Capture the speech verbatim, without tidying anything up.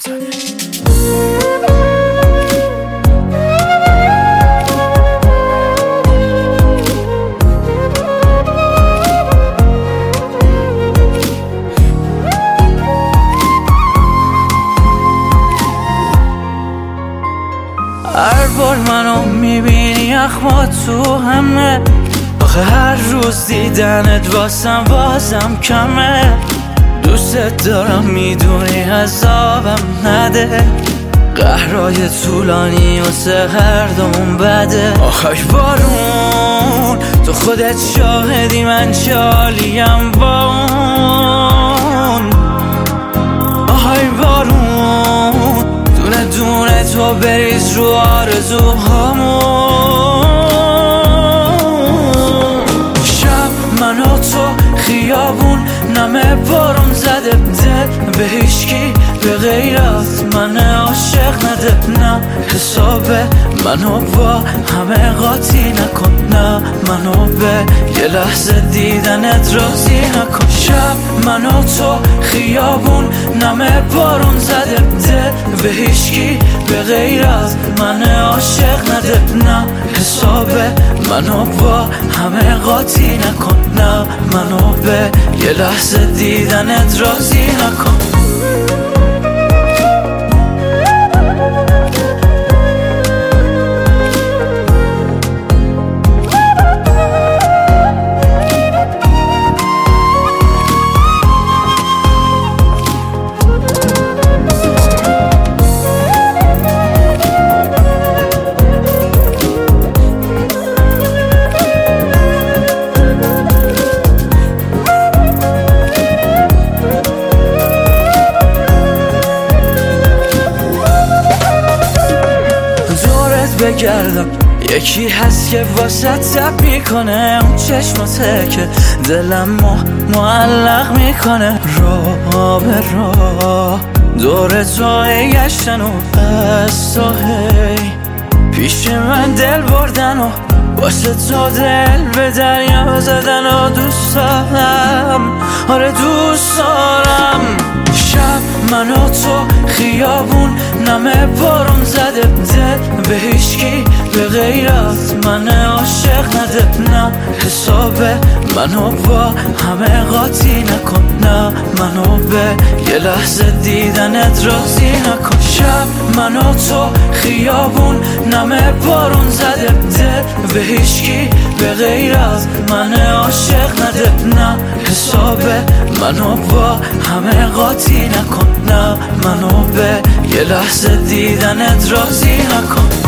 هر بار منو میبینی اخما تو همه، آخه هر روز دیدنت واسم بازم کمه. دوست دارم میدونی عذابم نده، قهرای طولانی واسه هر دومون بده. آخای بارون تو خودت شاهدی من چالیم با اون. آخای بارون دونه دونه تو بریز رو آرزوهامون. شب من و تو خیابون نمه بارون زده، دل به هیچکی به غیر از من عاشق نده. نه حسابه منو با همه قاطی نکن، نه منو به یه لحظه دیدنت راضی نکن. شب من و تو خیابون نمه بارون زده، دل به هیچکی به غیر از من عاشق نده. نه حسابه منو با همه قاطی نکن، نه منو به یه لحظه دیدنت راضی نکن. بگردم یکی هست که واسه تب میکنه، اون چشماته که دلم ما معلق میکنه. راه به راه دور تو گشتن و از تو هی پیش من دل بردن و واسه تو دل به دریا زدن و دوست دارم، آره دوست دارم. شب من و تو خیابون نمه بارون زده، دل به هیچکی به غیر از من عاشق نده. نه حسابه منو با همه قاطی نکن، نه منو به یه لحظه دیدنت راضی نکن. شب من و تو خیابون نمه بارون زده، دل به هیچکی به غیر از من عاشق نده. نه حسابه منو با همه قاطی نکن، نه منو به یه لحظه دیدنت راضی نکن.